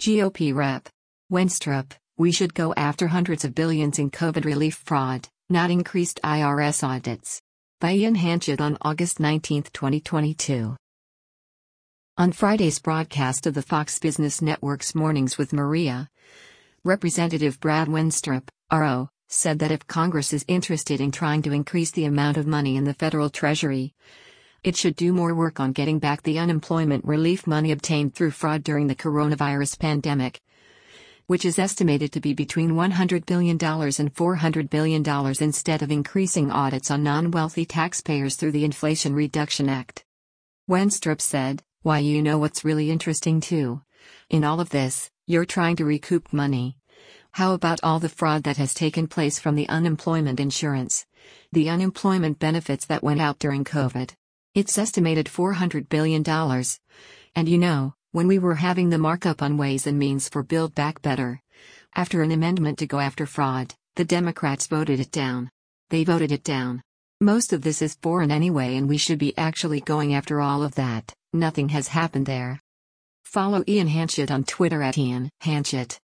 GOP Rep. Wenstrup, we should go after hundreds of billions in COVID relief fraud, not increased IRS audits. By Ian Hanchett on August 19, 2022. On Friday's broadcast of the Fox Business Network's Mornings with Maria, Representative Brad Wenstrup, RO, said that if Congress is interested in trying to increase the amount of money in the federal treasury, it should do more work on getting back the unemployment relief money obtained through fraud during the coronavirus pandemic, which is estimated to be between $100 billion and $400 billion, instead of increasing audits on non-wealthy taxpayers through the Inflation Reduction Act. Wenstrup said, "Why, you know what's really interesting too? In all of this, you're trying to recoup money. How about all the fraud that has taken place from the unemployment insurance, the unemployment benefits that went out during COVID? It's estimated $400 billion. And you know, when we were having the markup on Ways and Means for Build Back Better, after an amendment to go after fraud, the Democrats voted it down. They voted it down. Most of this is foreign anyway, and we should be actually going after all of that. Nothing has happened there." Follow Ian Hanchett on Twitter @Ian Hanchett.